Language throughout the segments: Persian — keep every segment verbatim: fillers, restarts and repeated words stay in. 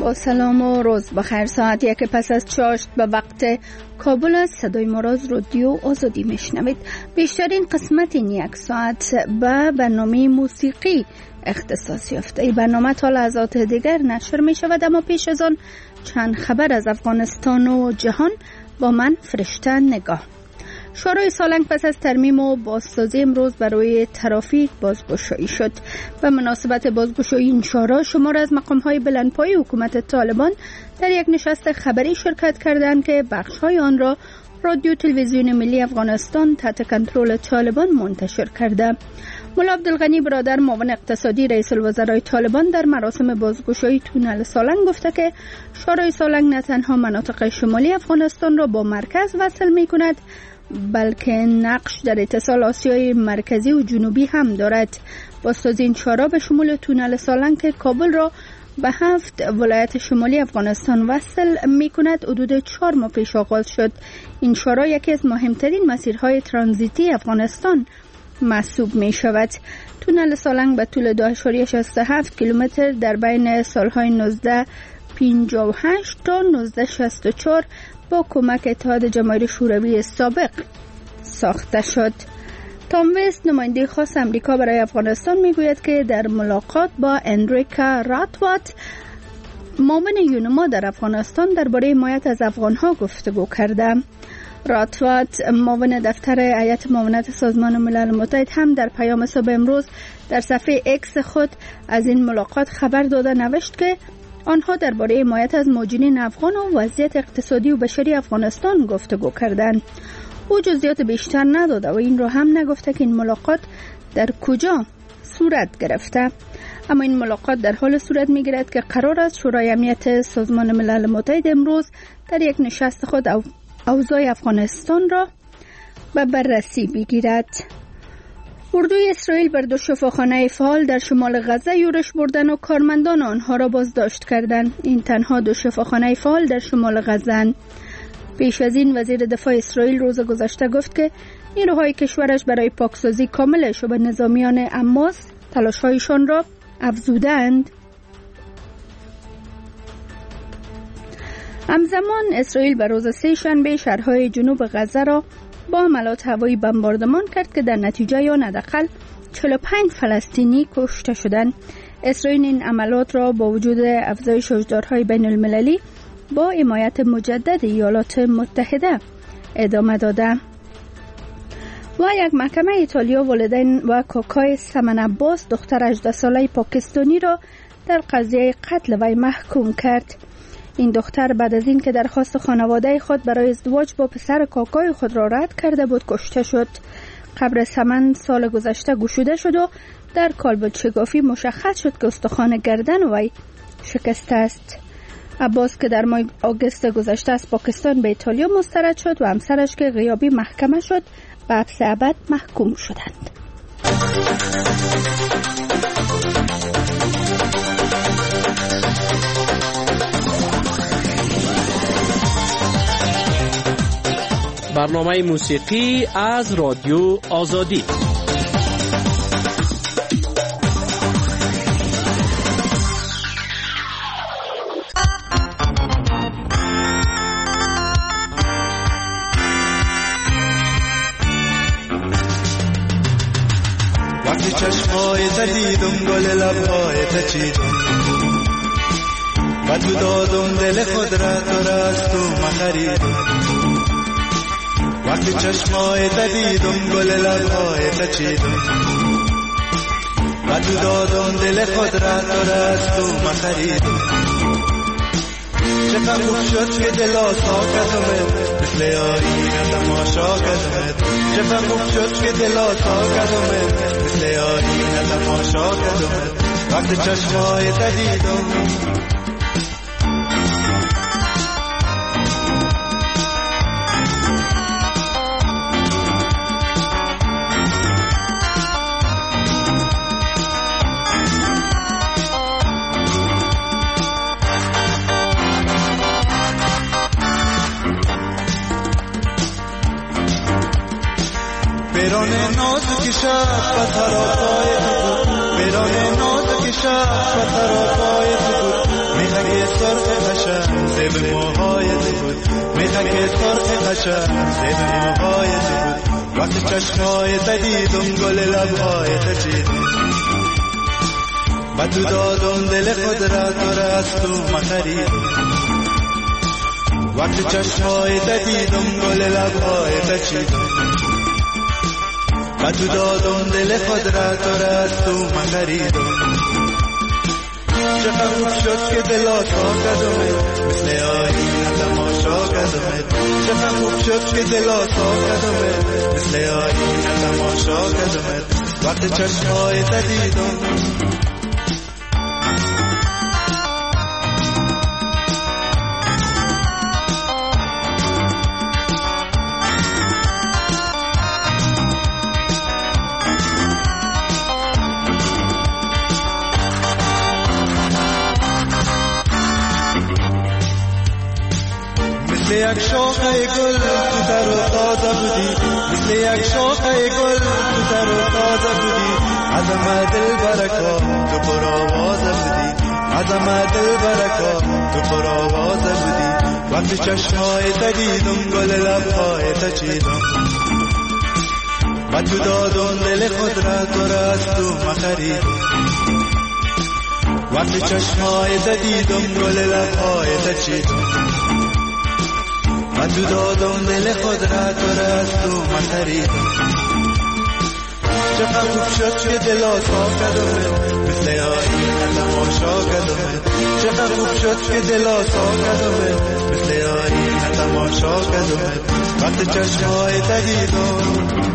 با سلام و روز بخیر. ساعت یک پس از چاشت به وقت کابل است. صدای ما را از رادیو آزادی میشنوید. بیشترین قسمت این یک ساعت به برنامه موسیقی اختصاص یافته. این برنامه تا لحظات دیگر نشر می شود، اما پیش از آن چند خبر از افغانستان و جهان با من فرشته نگاه. شورای سالنگ پس از ترمیم و بازسازی امروز برای ترافیک بازگشایی شد. به مناسبت بازگشایی این شورا شمار از مقام‌های بلندپایه حکومت طالبان در یک نشست خبری شرکت کردند که بخش‌های آن را رادیو تلویزیون ملی افغانستان تحت کنترل طالبان منتشر کرده. ملا عبدالغنی برادر معاون اقتصادی رئیس الوزرای طالبان در مراسم بازگشایی تونل سالنگ گفته که شورای سالنگ نه تنها مناطق شمالی افغانستان را با مرکز وصل می‌کند، بلکه نقش در اتصال آسیای مرکزی و جنوبی هم دارد. بازسازی این شورا به شمول تونل سالنگ که کابل را به هفت ولایت شمالی افغانستان وصل می کند حدود چهار ماه پیش آغاز شد. این شورا یکی از مهمترین مسیرهای ترانزیتی افغانستان محسوب می شود. تونل سالنگ به طول دو ممیز شصت و هفت کیلومتر در بین سالهای نوزده پنجاه و هشت تا نوزده شصت و چهار با کمک اتحاد جماهیر شوروی سابق ساخته شد. تام وست نماینده خاص امریکا برای افغانستان میگوید که در ملاقات با انریکا راتوات معاون یونما در افغانستان درباره حمایت از افغانها گفتگو کرده. راتوات معاون دفتر هیئت معاونت سازمان ملل متحد هم در پیام صبح امروز در صفحه اکس خود از این ملاقات خبر داده نوشت که آنها درباره حمایت از مهاجرین افغان و وضعیت اقتصادی و بشری افغانستان گفتگو کردند. او جزئیات بیشتر نداده و این را هم نگفته که این ملاقات در کجا صورت گرفته. اما این ملاقات در حال صورت می‌گیرد که قرار است شورای امنیت سازمان ملل متحد امروز در یک نشست خود اوضاع افغانستان را به بررسی بگیرد. اردوی اسرائیل بر دو شفاخانه فعال در شمال غزه یورش بردن و کارمندان آنها را بازداشت کردند. این تنها دو شفاخانه فعال در شمال غزه. پیش از این وزیر دفاع اسرائیل روز گذشته گفت که نیروهای کشورش برای پاکسازی کامل شبه نظامیان حماس تلاش‌هایشان را افزودند. همزمان اسرائیل به روز سه شنبه شهرهای جنوب غزه را با حملات هوایی بمباردمان کرد که در نتیجه آن حداقل چهل و پنج فلسطینی کشته شدند. اسرائیل این عملیات را با وجود افزایش هشدارهای بین المللی با حمایت مجدد ایالات متحده ادامه داده. و یک محکمه ایتالیا والدین و کاکای سمن عباس دختر هجده ساله پاکستانی را در قضیه قتل وی محکوم کرد. این دختر بعد از این که درخواست خانواده خود برای ازدواج با پسر کاکای خود را رد کرده بود کشته شد. قبر سمن سال گذشته گشوده شد و در کالبد شگافی مشخص شد که استخوان گردن وی شکسته است. عباس که در ماه آگوست گذشته از پاکستان به ایتالیا مسترد شد و همسرش که غیابی محکمه شد به حبس ابد محکوم شدند. برنامه موسیقی از رادیو آزادی. وقتی چشمای دیدم گل لبهای تچیدم و تو دادم دل خود را تو را از تو مخریدم. وقتی چشمای دیدم گل لبهای تچیدم و تو دادم دل خود را تو را از تو مخریدم. چقدر خوب شد که دل آسا کردمت مثل آینه تماشا کردمت. چقدر خوب شد که دل آسا کردمت مثل آینه تماشا کردمت. وقتی چشمای دیدم پیران نازک شب و تراپای تو بود، پیران نازک شب و تراپای تو بود. میخک سرخ قشنگ زیب موهای تو بود، میخک سرخ قشنگ زیب موهای تو بود. وقتی چشمای تدیدم گل لبهای تچیدم و تو دادم دل خود را تو را از تو مخریدم. وقتی چشمای تدیدم گل لبهای تچیدم و تو دادم دل خود را تو را از تو مخریدم. چقدر خوب شد که دلا تا کدومت مثل آینه تماشا کدومت. چقدر خوب شد که دلا تا کدومت مثل آینه تماشا کدومت. وقت چشمای تدیدم مثل یک شاخه گل تو در و تازه بودی، مثل یک شاخه گل تو در و تازه بودی. عظمت دل برکا تو پر آوازه بودی، عظمت دل برکا تو پر آوازه بودی. وقتی چشمای تدیدم گل لبهای تچیدم و تو دادم دل خود را تو را از تو مخریدم. وقتی چشمای تدیدم گل لبهای تچیدم و تو دادم دل خود را تو را از تو مخریدم. چقدر خوب شد که دلا تا کدومت مثل آینه تماشا کدومت. چقدر خوب شد که دلا تا کدومت مثل آینه تماشا کدومت. وقت چشمای تدیدم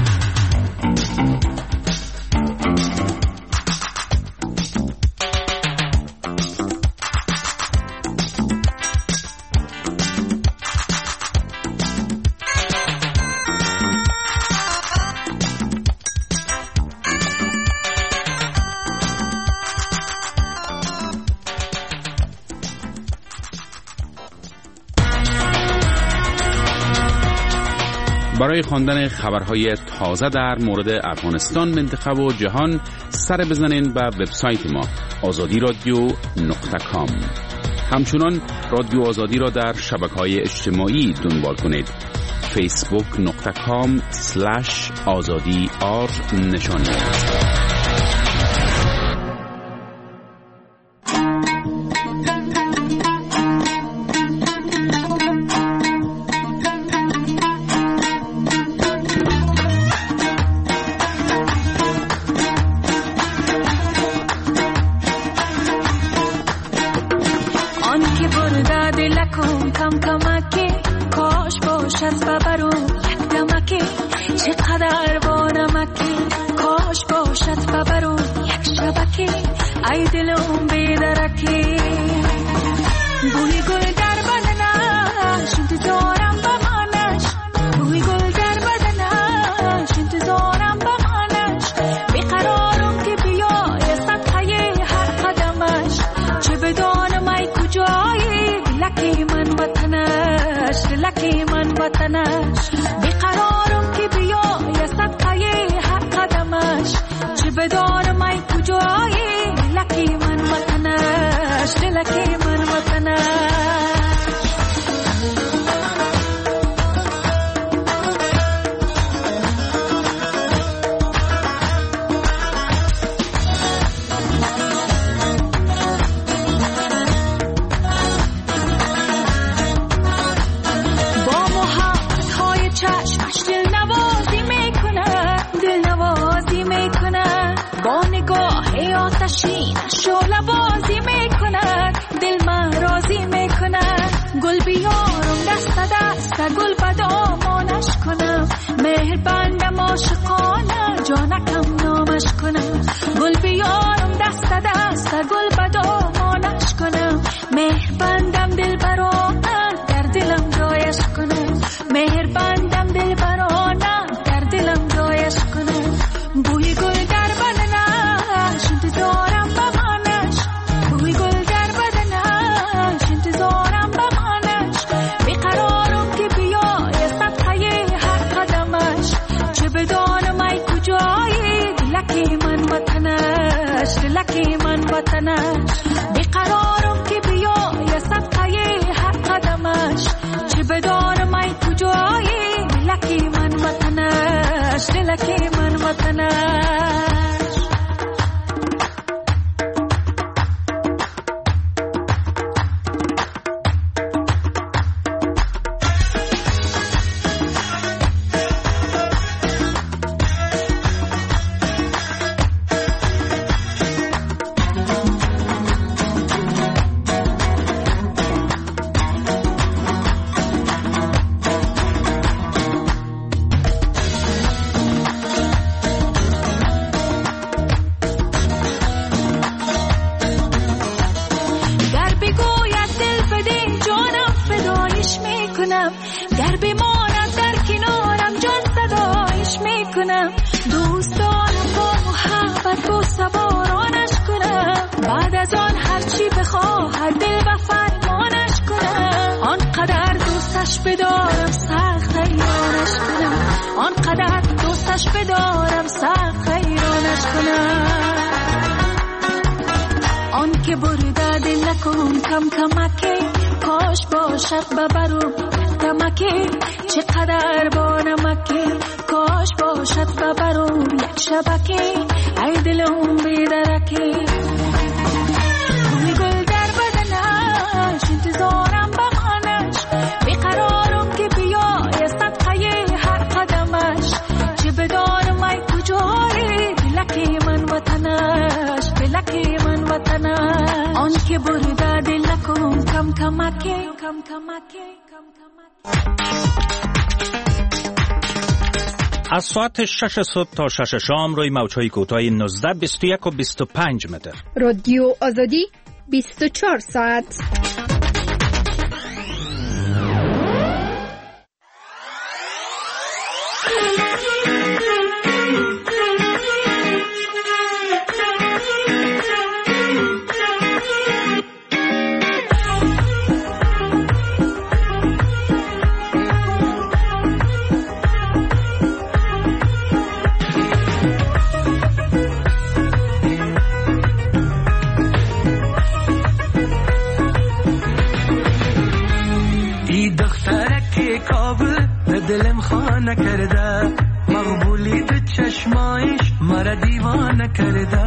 برای خواندن خبرهای تازه در مورد افغانستان، منطقه و جهان سر بزنین به وبسایت ما آزادی رادیو نقطه کام. همچنان رادیو آزادی را در شبکه‌های اجتماعی دنبال کنید. فیسبوک نقطه کام سلش آزادی آر نشانی. لکی من وطنش بیقرارم که فلک من وطنش. گر بماند در کنارم جان فدایش میکنم. دوستانم با محبت با سوارانش کنم. بعد از آن هرچی بخواهد دل و فرمانش کنم. آنقدر دوستش بدارم سخت حیرانش کنم. آنقدر دوستش بدارم سخت حیرانش کنم. آن که برده دل نکن کم کمکی، کاش باشد ببرم کمکی. چقدر با نمکی، کاش باشد ببرم یک شبکی. ای دلم بیدرکی، بوی گل در بدنش انتظارم بخانش. بیقرارم که بیای صدقه هر قدمش. چه بدانم ای کجایی بلکی من وطنش، بلکی من وطنش. آن که برده دل نکن کم کمکی، کم کمکی، کم کمکی. از ساعت شش صبح تا شش شام روی موج‌های کوتاه نوزده، بیست و یک و بیست و پنج متر. رادیو آزادی بیست و چهار ساعت. دلم خانه کرده، مقبولی تو چشمایش مرا دیوانه کرده.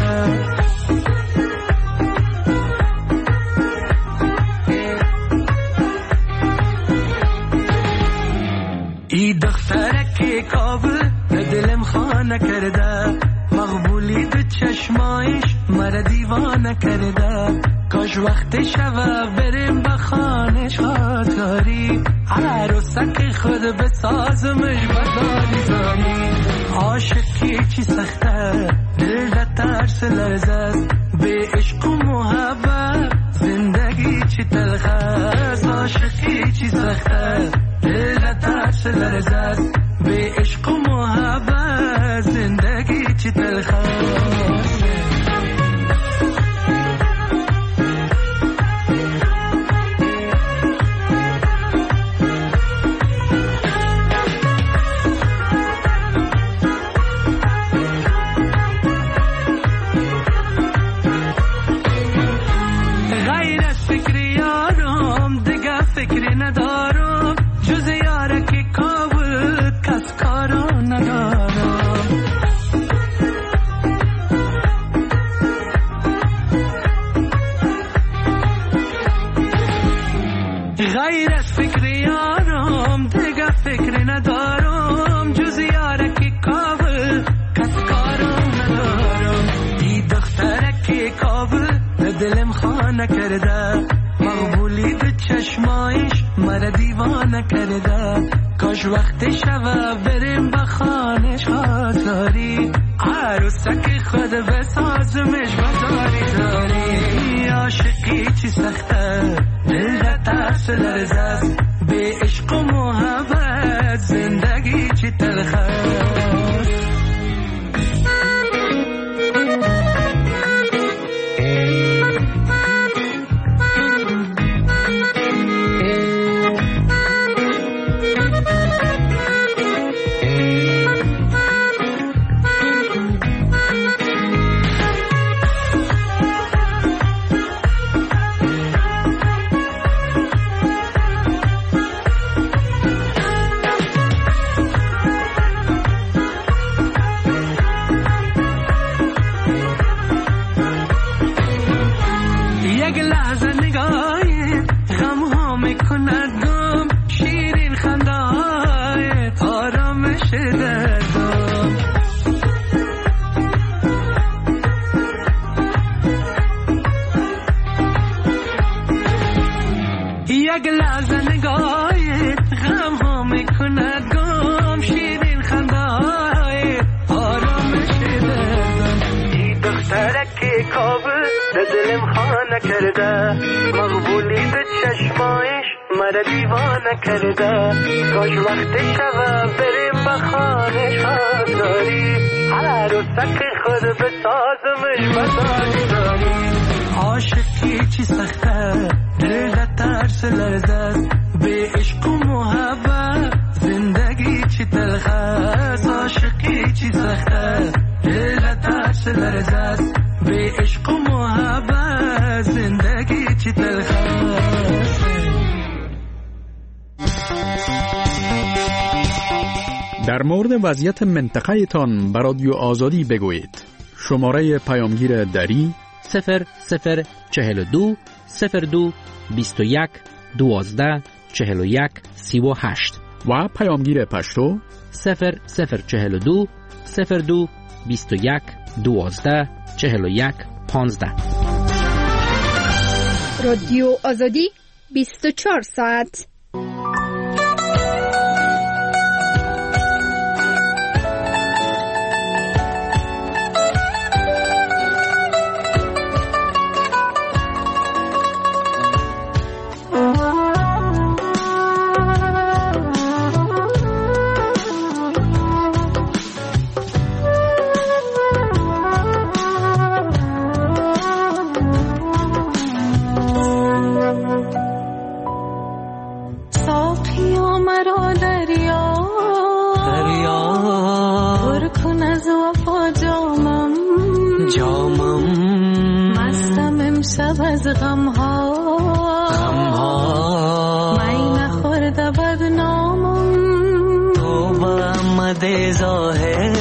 ای دختره که کابل دلم خانه کرده، مقبولی تو چشمایش مرا دیوانه کرده. کاش وقت شوه بریم به خانه شاتاری، عروسک خود بسازمش بداری داری. عاشقی چی سخته دل را ترس لرزه است، به عشق و محبت زندگی چی تلخ است. عاشقی چی سخته دل را ترس لرزه است، به عشق و محبت زندگی چی تلخ است. فکری ندارم جز یاره که کابل کس کارا ندارم. غیر از فکری یارم دیگه فکری ندارم، جز یاره که کابل کس کارا ندارم. ای دختره که کابل دلم خانه کرده، مقبولی تو چشمایش مرا دیوانه کرده. کاش وقت شوه بریم به خانه شاتاری، عروسک خود بسازمش بداری داری. عاشقی چی سخته دل را ترس لرزه است، به عشق و محبت زندگی چی تلخ است. یک لحظه نگاهی غم ها میکند گم شیرین خنده های آرامش دردم ای دخترک کابل دلم خانه کرده مقبولی به چشمایش مرا دیوانه کرده کاش وقت شبه بریم به خانه خواهداری هر روزک خود به سازمش بسازداری عاشقی چی سخته دل در ترس لرزد به عشق و محبت زندگی چی تلخ است عاشقی چی سخته دل در ترس لرزد به عشق و محبت زندگی چی تلخ است. در مورد وضعیت منطقه تان به رادیو آزادی بگویید. شماره پیامگیر دری صفر صفر چهل و دو صفر دو بیست و یک دوازده چهل و یک سی و هشت و پیامگیر پشتو صفر صفر چهل و دو صفر دو بیست و یک دوازده چهل و یک پانزده. رادیو آزادی بیست و چهار ساعت. از غم ها غم ها می نخورده بدنامم تو با آمده ظاهر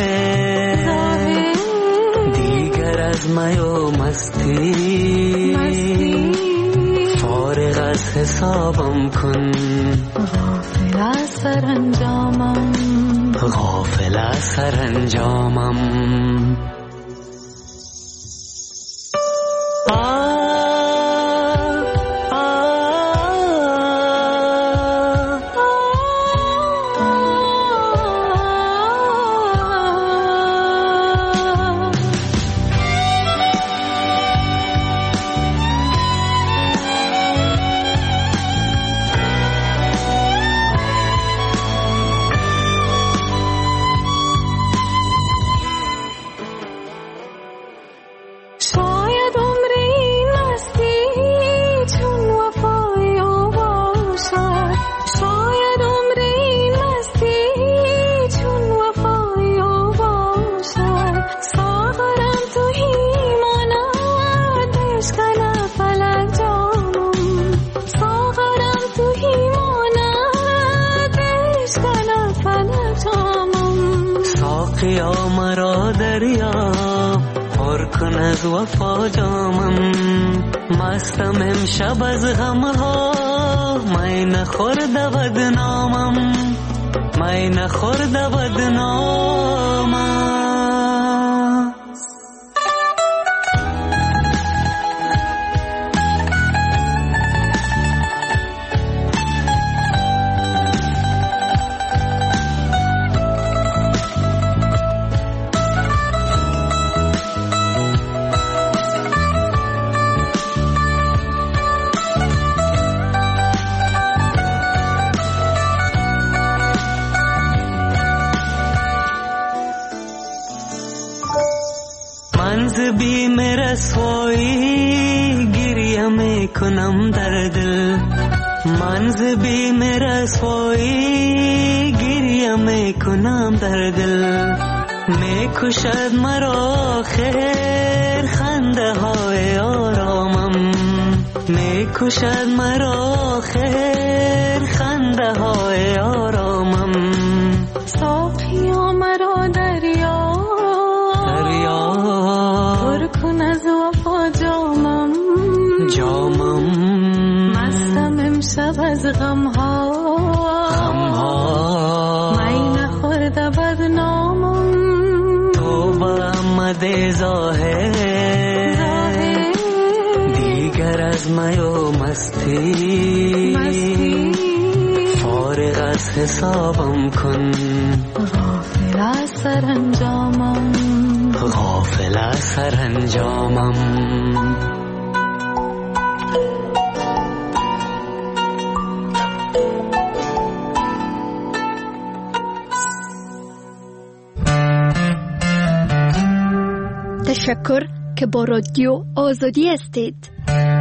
دیگر از می و مستی مستی فارغ از حسابم کن غافل از سرانجامم غافل از سرانجامم ساقیا مرا دریا پر کن از وفا جامم مستم امشب از غمها می نخورده بدنامم می نخورده بدنامم بی میرا سوئی گریه می کنم در دل منز بی میرا سوئی گریه می کنم در دل می کشد مرا خیر خنده های آرامم می کشد مرا خیر خنده های آرامم ساقیا مرا دریا از وفا جامم جامم مستم امشب از غم ها غم ها می نخورده بدنامم تو با آمده ظاهر دیگر از میو مستی فارغ از حسابم کن غافل از سرانجامم غافل از سرانجامم تشکر که با رادیو آزادی هستید.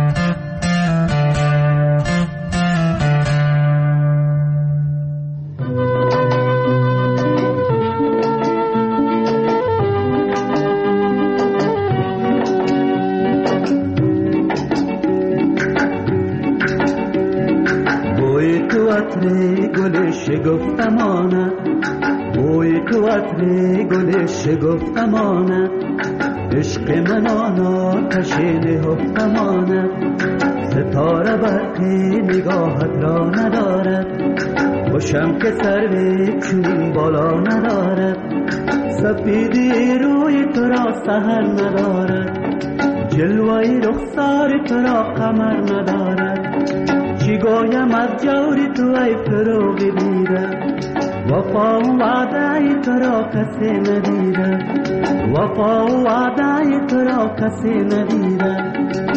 بوی تو عطر گل شگفتمانه بوی تو عطر گل شگفتمانه عشق من آن آتش نهفتمانه ستاره برقی نگاهت را ندارد خوشم که سروی چنین بالا ندارد سفیدی روی تو را سحر ندارد جلوه رخسار تو را قمر ندارد چی گویم از جوری تو ای فروغ دیده وفا و وعده تو را کسی ندیده وفا و وعده تو را کسی ندیده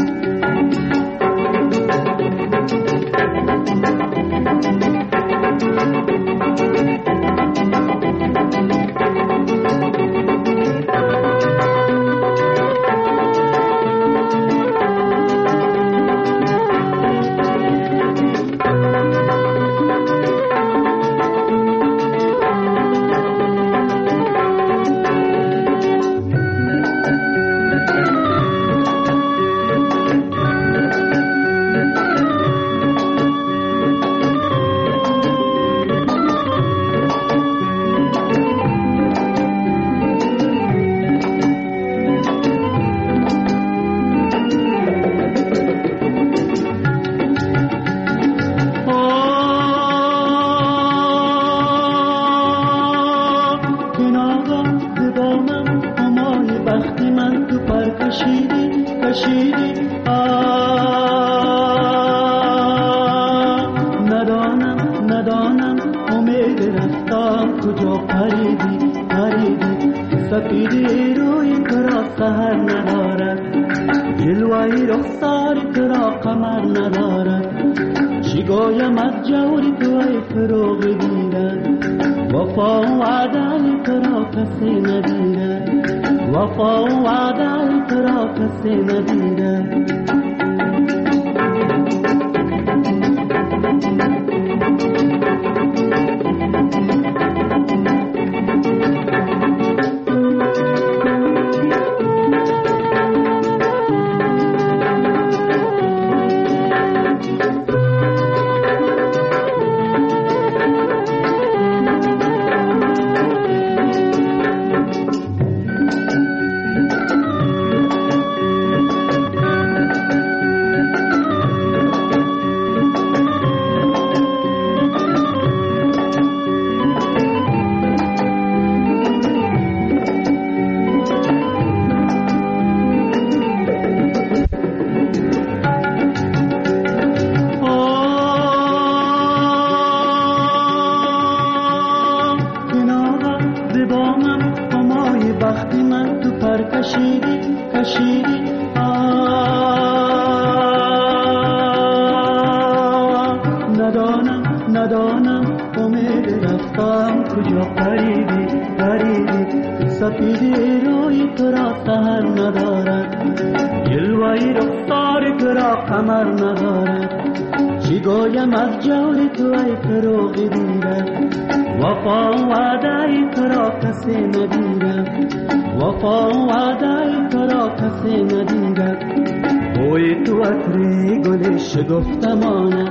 شگفتمانه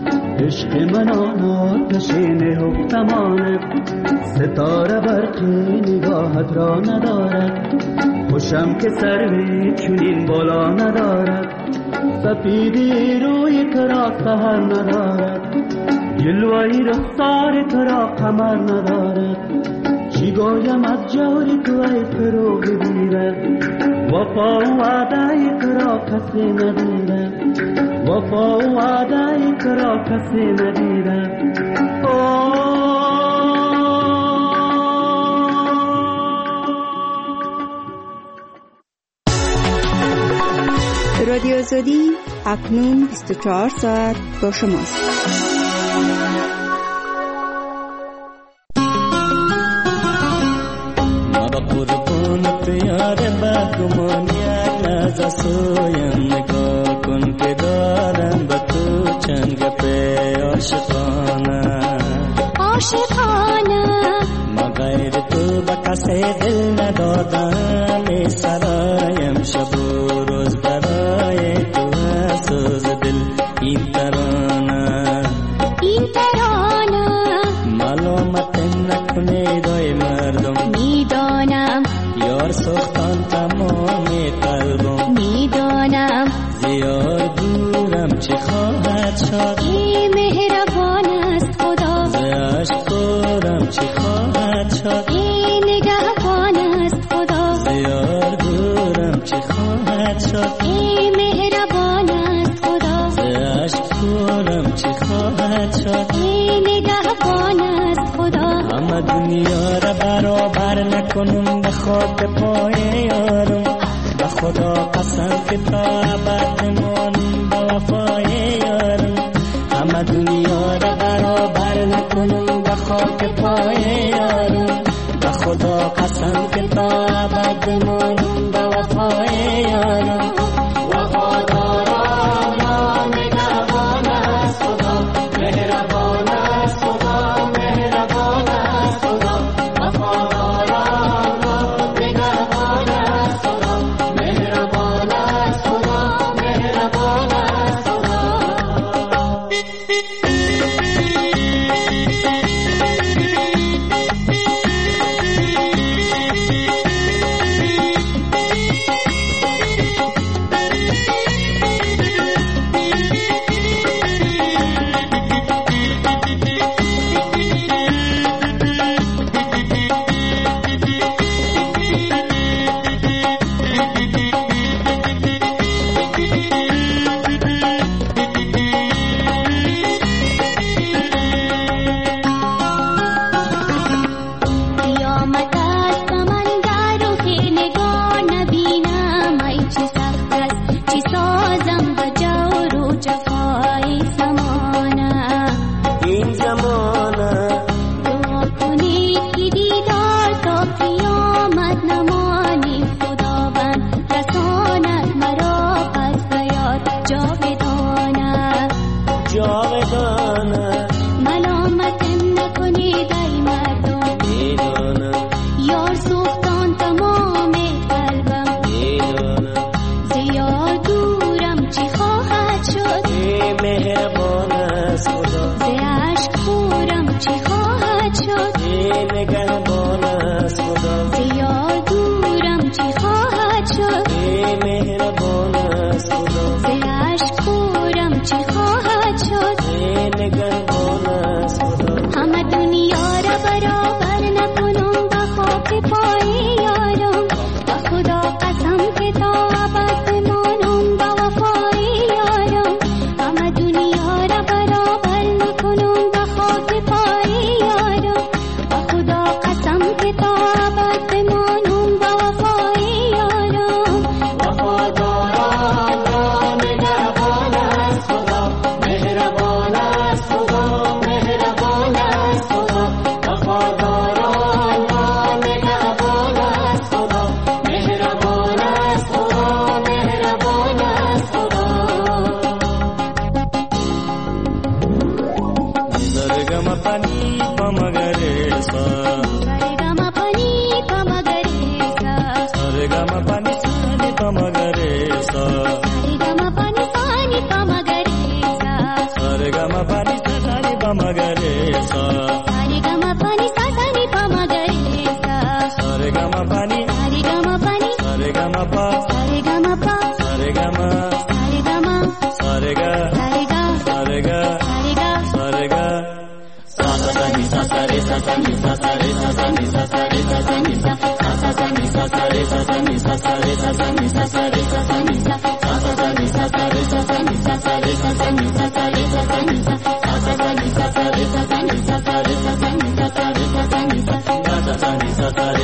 عشق من آن آتش نهفتمانه ستاره برقی نگاهت را ندارد خوشم که سروی چنین بالا ندارد سفیدی روی تو را سحر ندارد جلوه رخسار تو را قمر ندارد چی گویم از جوری تو ای فروغ دیره وفا و وعده کرا کسی ندیده وفا و وعده کرا کسی ندیده رادیو آزادی اکنون بیست و چهار ساعت با شماست. ما با قربونت یار بدگمان یک لحظه سویم نگاه کن که دارم با تو چند گپه عاشقانه عاشقانه ما غیر تو با کسی دل ندادم سرایم شب و روز برای تو سوز دل این ترانه این ترانه معلومت نکنه دای مردم میدانم یار سختان تمام قلبم میدانم زیاد دورم چه خواهد شد ای مهربان است خدا ز عشق دورم چه خواهد شد ای نگهبان است خدا زیاد دورم چه خواهد شد ای مهربان است خدا ز عشق دورم چه خواهد شد ای نگهبان است خدا همه دنیا را برابر نکنم به خاک پای یارم به خدا قسم که تا ابد نمانم به وفای یارم همه دنیا را برابر نکنم به خاک پای یارم به خدا قسم که تا ابد نمانم به وفای یارم وفادارم نگهبان است خدا مهربان است خدا مهربان است خدا وفادارم نگهبان است خدا مهربان است خدا مهربان است خدا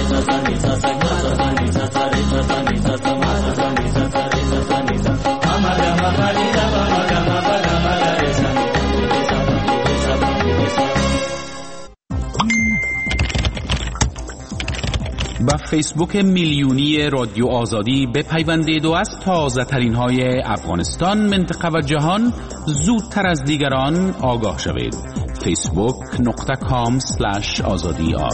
با فیسبوک میلیونی رادیو آزادی بپیوندید و از تازه ترین های افغانستان، منطقه و جهان زودتر از دیگران آگاه شوید. فیسبوک نقطه کام سلش آزادی آر.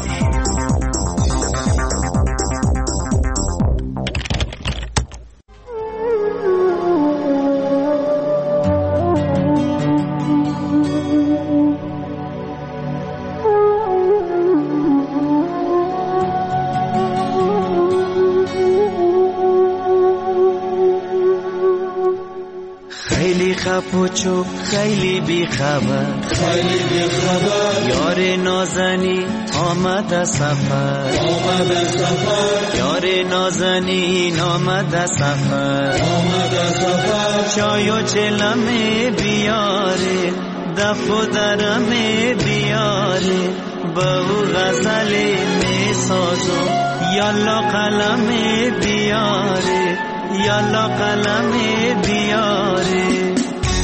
پوچو خیلی بی خبر خیلی بی خبر یار نازنی آمد سفر آمد سفر یار نازنین آمد سفر آمد سفر چای و چلمه بیاره دف و درمه بیاره با او غزل می سازم یالا قلم بیاره یالا قلم بیاره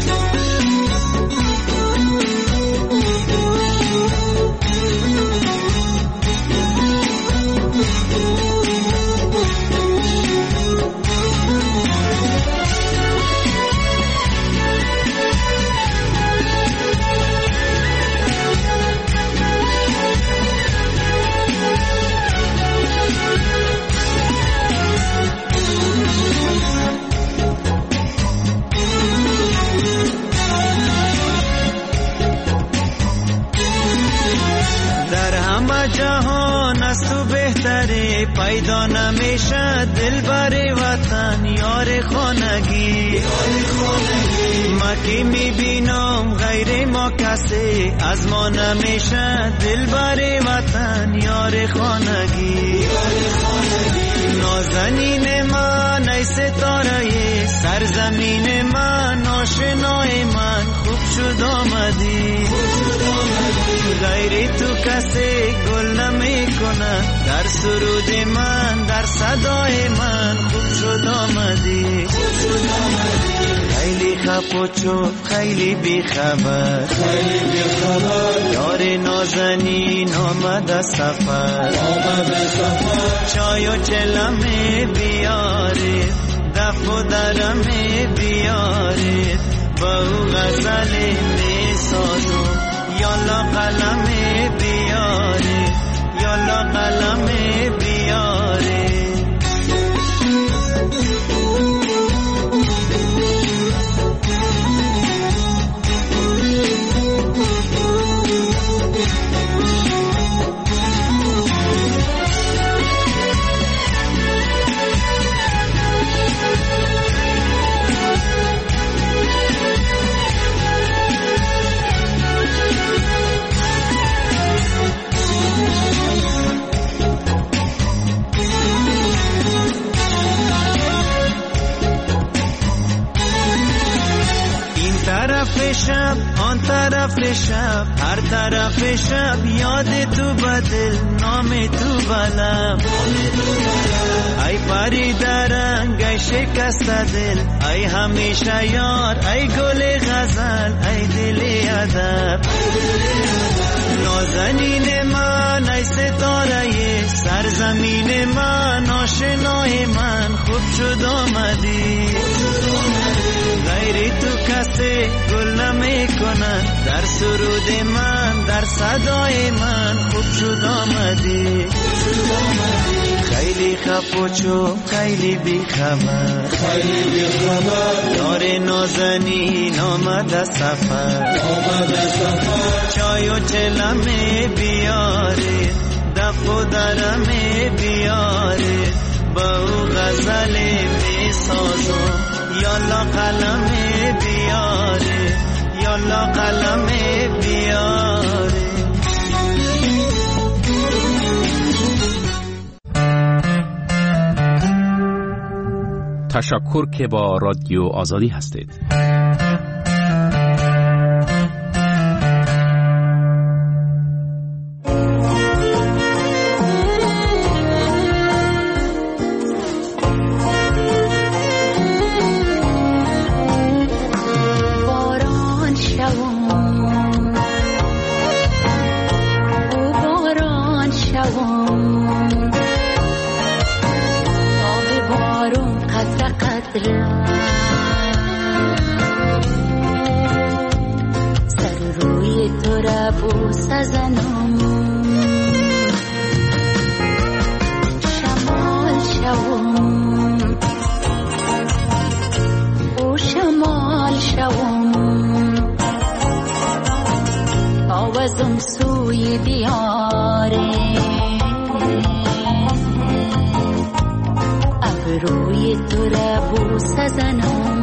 جهان از تو بهتره پیدا نمیشه دلبر وطن یار خانگی ما که میبینم غیر ما کسی از ما نمیشه دلبر وطن یار خانگی نازنین من ای ستاره سرزمین من آشنای من خوب شد آمدی غیر تو کسی گل نمی کنه در سرود من در صدای من خوب شد آمدی خیلی خف و چوب خیلی بی خبر خیلی بی خبر یار نازنین آمد سفر آمد سفر چای و چلمه بیاره دف و درمه بیاره با او غزل می سازم یالا قلم بیاره یالا قلم بیاره شب آن طرف شب هر طرف شب یاد تو بدل نام تو بلم ای پری درنگ ای شکست دل ای همیشه یار ای گل غزل ای دل ادب نازنین من ای ستاره سرزمین من آشنای من خوب شد آمدی غیر تو کسی گل نمی کنه در سرود من در صدای من خوب شد آمدی خیلی خف و چوب خیلی بی خبر خیلی بی خبر یار نازنین آمد سفر آمد سفر چای و چلمه بیاره دف و درمه بیاره با او غزل می سازم یالا قلم بیاره یالا قلم بیاره تشکر که با رادیو آزادی هستید. قدرم سر روی تو را بوس زنم شمال شوم او شمال شوم آوازم سوی دیاره ابروی تو را بوس زنم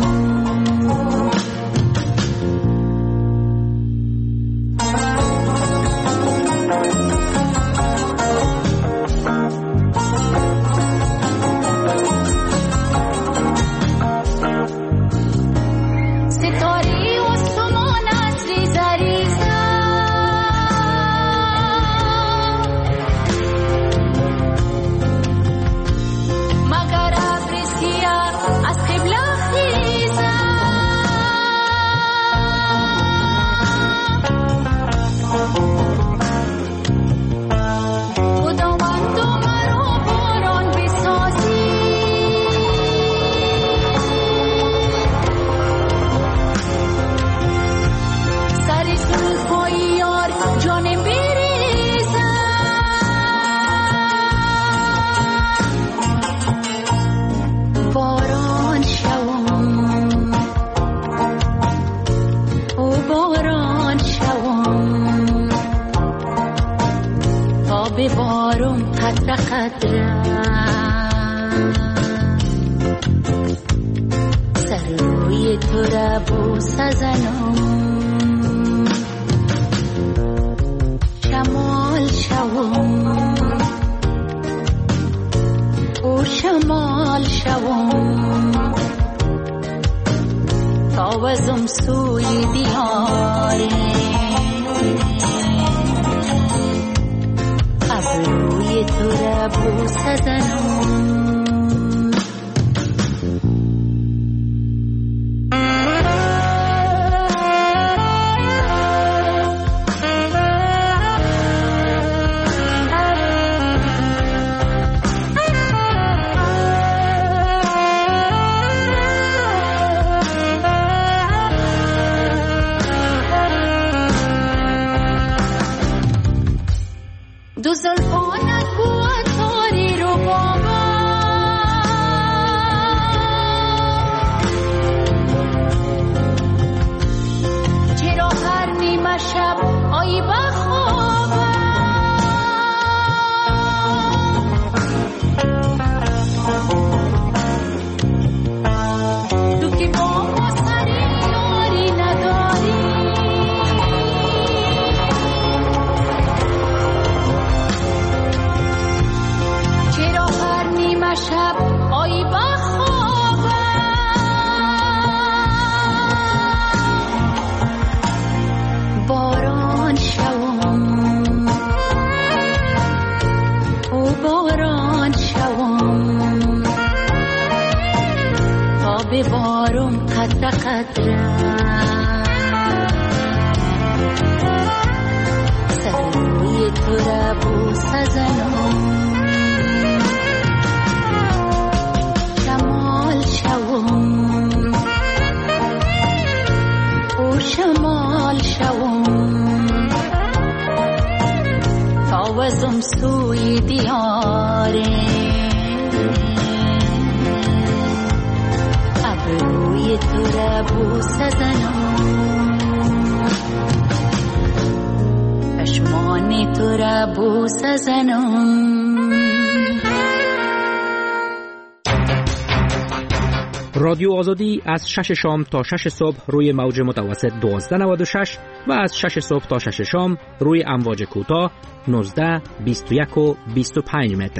رادیو آزادی از شش شام تا شش صبح روی موج متوسط دوازده نود و شش و از شش صبح تا شش شام روی امواج کوتاه نوزده بیست و یک و بیست و پنج متر.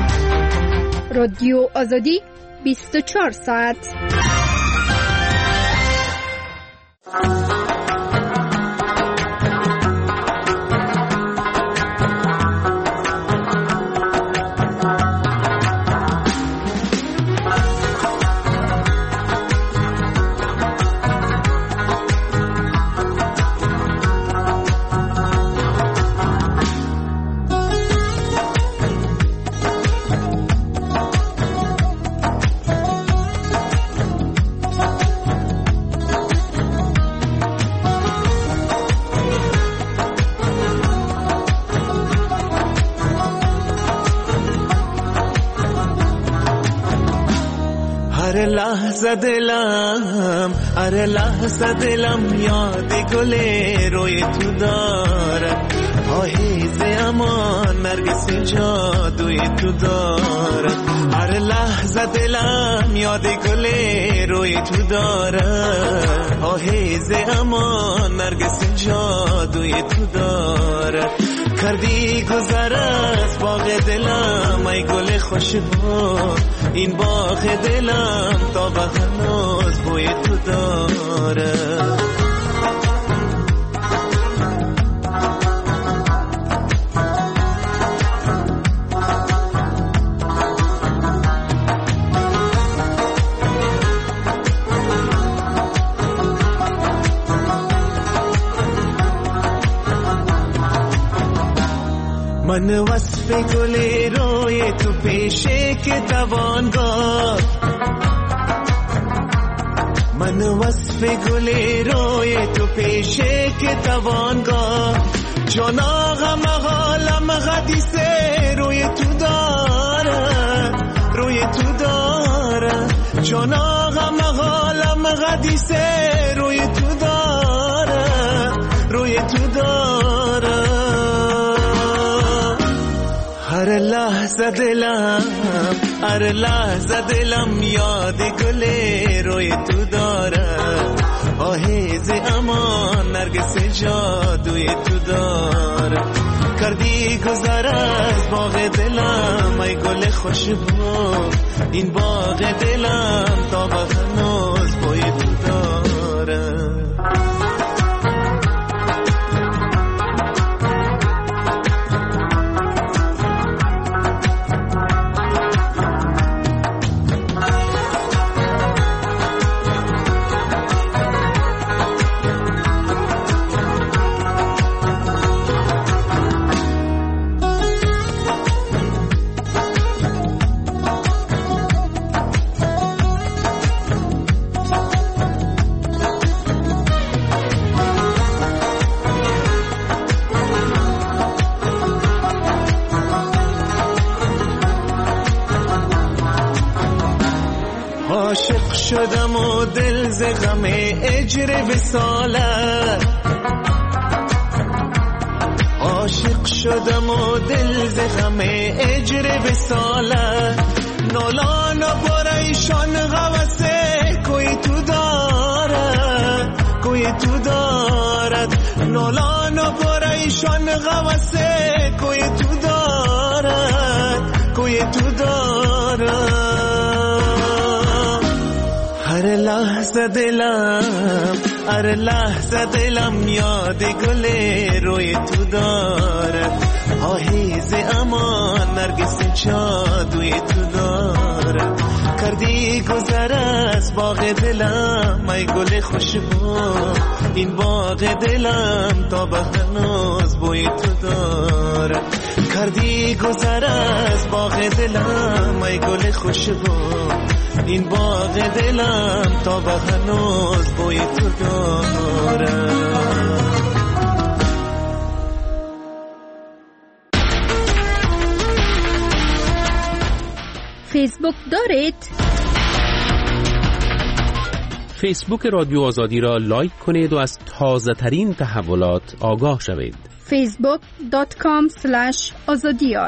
رادیو آزادی بیست و چهار ساعت. هر لحظه دلم هر لحظه دلم یاد گل روی تو دارد آهیز امان نرگس جادوی تو دارد هر لحظه دلم یاد گل روی تو دارد آهیز امان نرگس جادوی تو دارد کردی گذر از باغ دلم ای گل خوشبو این باغ دلم تا به هنوز بوی تو داره من وصف گل روی تو پیشه که توانگاه من وصف گل روی تو پیشه که توانگاه جان آقا مغالم غدیسه روی تو داره روی تو داره جان آقا مغالم غدیسه روی تو داره روی تو داره هر لحظه دلم هر لحظه دلم یاد گل روی تو داره آهیز امان نرگس جادوی تو داره کردی گذر از باغ دلم ای گل خوشبو این باغ دلم تا به هنوز بوی تو داره عاشق شدم و دل ز غم اجر وصالت عاشق شدم و دل ز غم اجر وصالت نولان و پریشان غوسه کوی تو دارد کوی تو دارد نولان و پریشان غوسه کوی تو دارد کوی تو دارد هر لحظه دلم هر لحظه دلم یاد گل روی تو دارد آهیز امان نرگس جادوی تو دارد کردی گذر از باغ دلم ای گل خوشبو این باغ دلم تا به هنوز بوی تو دارد کردی گذر از باغ دلم ای گل خوشبو این باغ دلم تا به هنوز بوی تو داره فیسبوک دارید؟ فیسبوک رادیو آزادی را لایک کنید و از تازه ترین تحولات آگاه شوید. فیسبوک دات کام اسلش آزادیار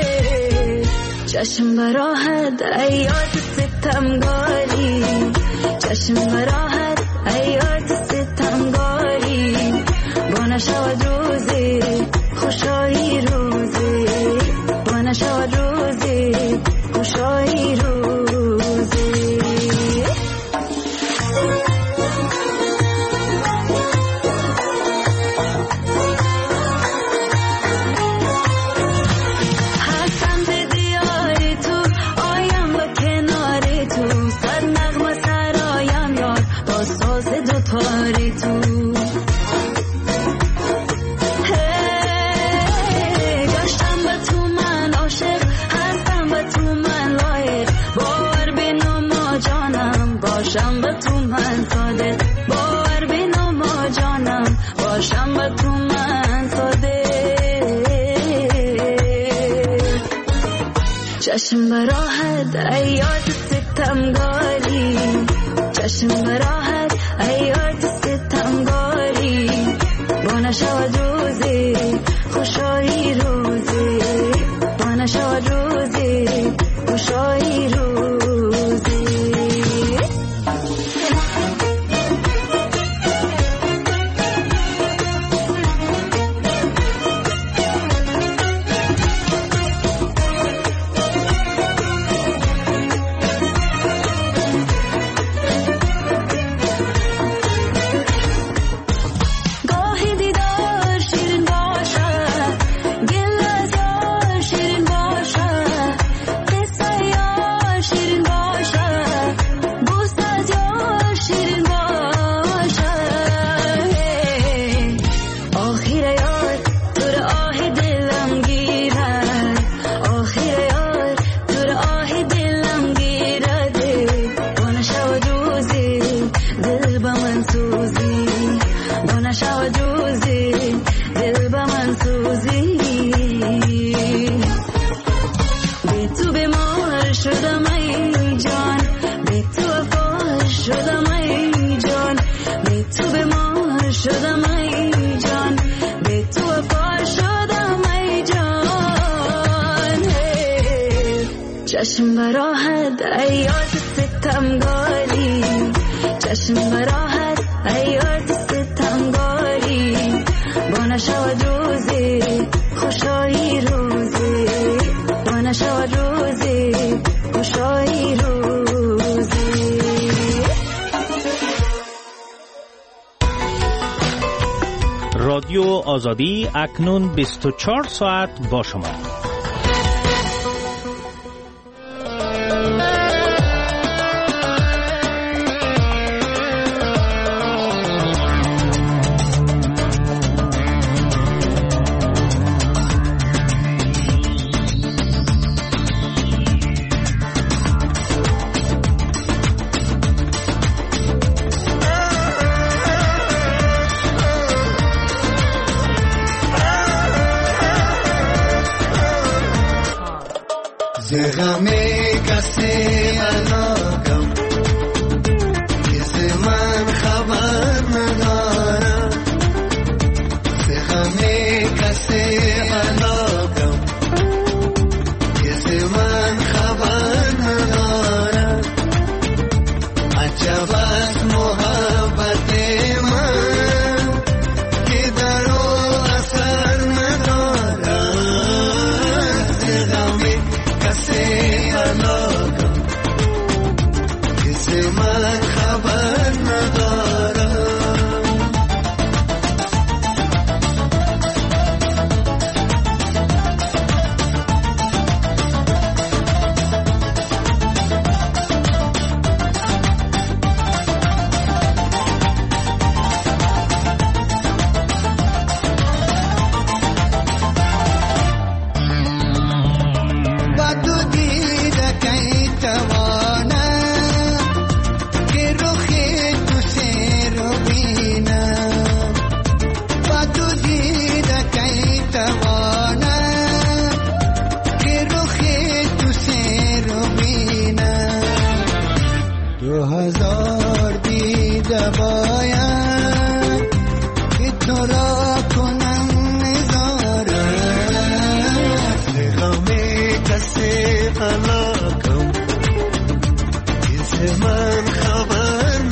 چشم براحت ایات ستم گالی چشم براحت ایات ستمگاری با نشود روزی خوشایی روزی با نشود روزی خوشایی روزی هستم به دیاری تو آیم به کناری تو صد نغمه سرایم یار با ساز دوتاری تو باشم به تو من صادق باور بینم ما جانم باشم به تو من صادق چشم براحت ایات ستمگاری چشم براحت ایات ستمگاری با نشود روزی خوشایی روزی با نشود روزی خوشایی روزی چشم براحت ایات ستمگاری چشم براحت ایات ستمگاری با نشود روزی خوشایی روزی با نشود روزی خوشایی روزی رادیو آزادی اکنون بیست و چهار ساعت با شما. غمی کسی علاقم کسی من خبر ندارم غمی کسی علاقم کسی من خبر ندارم عجب از محبت من که در او اثر ندارم غمی کسی علاقم کسی من خبر ندارم من خبر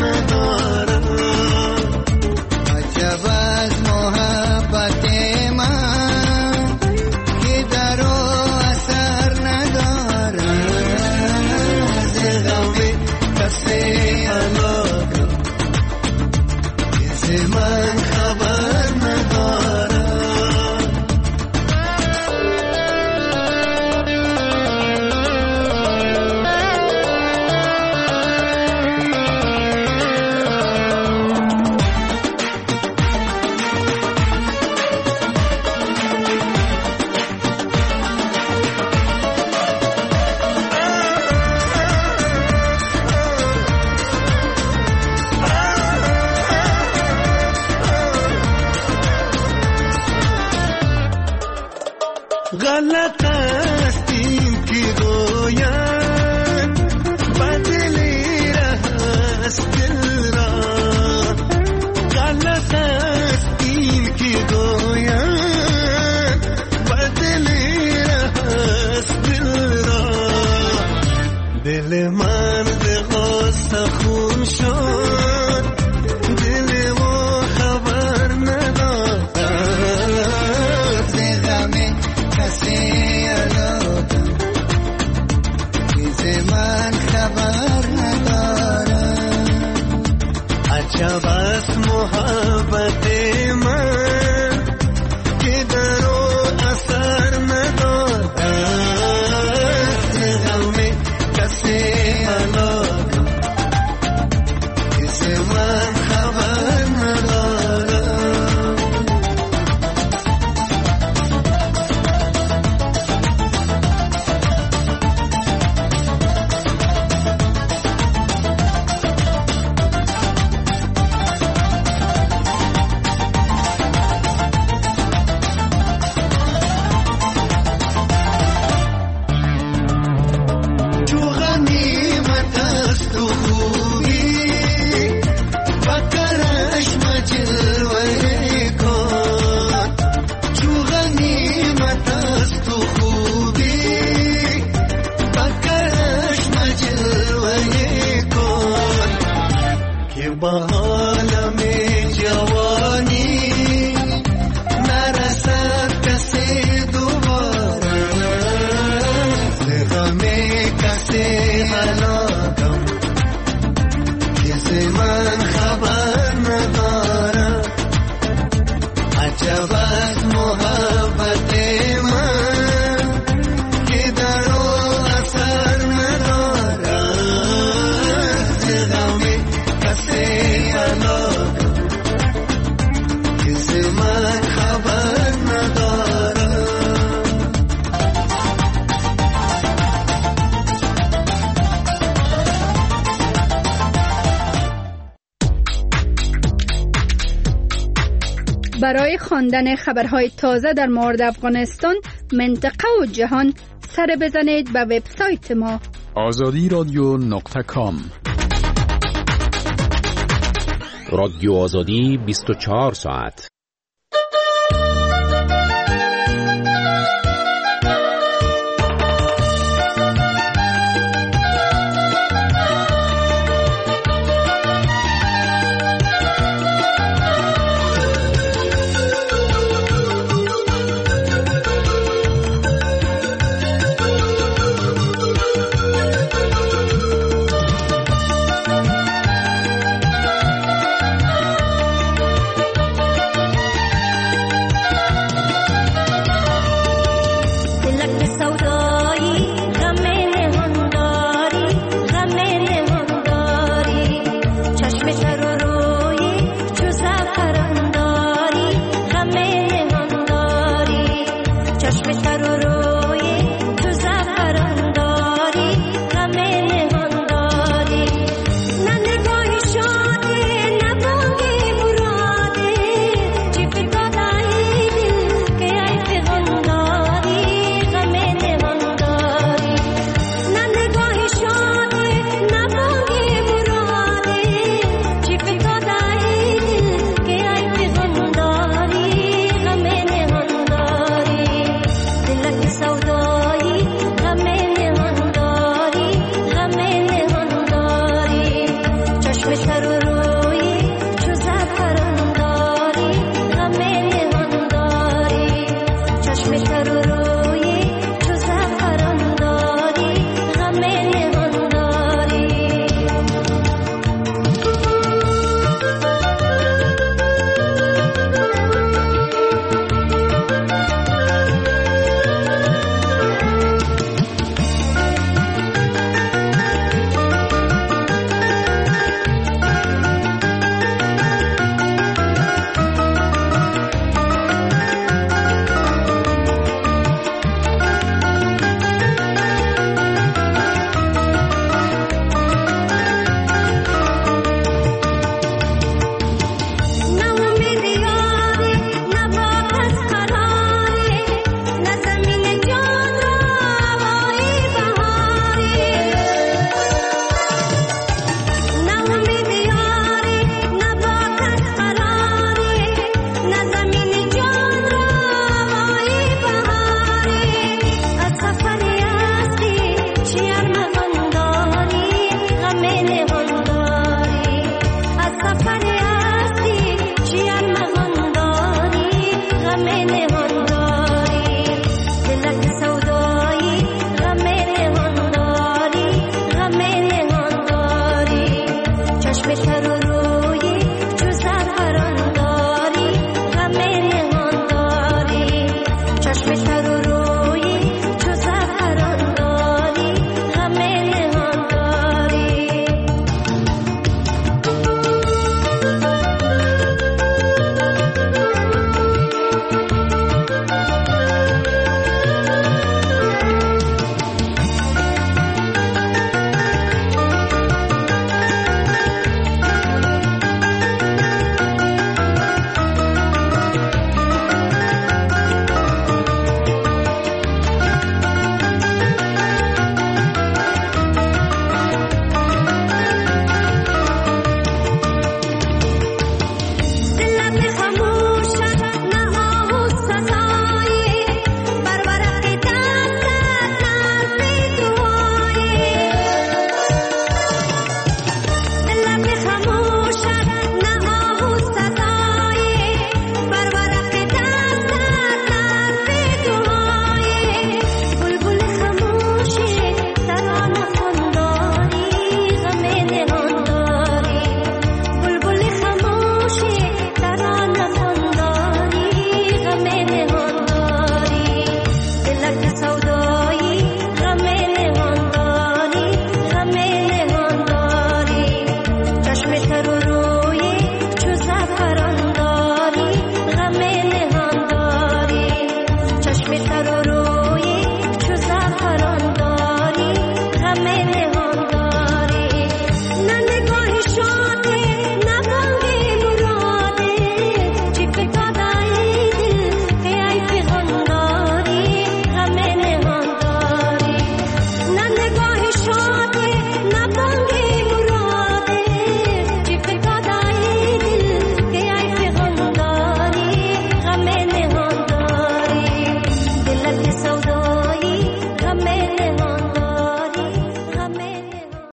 دل من به غصه خون شد، دل ما خبر نداد، ز غم کسی الادم ز من خبر ندارد. عجب است محبت من که در او اثر ندارد، ز غم کسی الادم ز من خبر ندارد. برای خواندن خبرهای تازه در مورد افغانستان، منطقه و جهان سر بزنید به وبسایت ما آزادی رادیو نقطه کام. رادیو آزادی بیست و چهار ساعت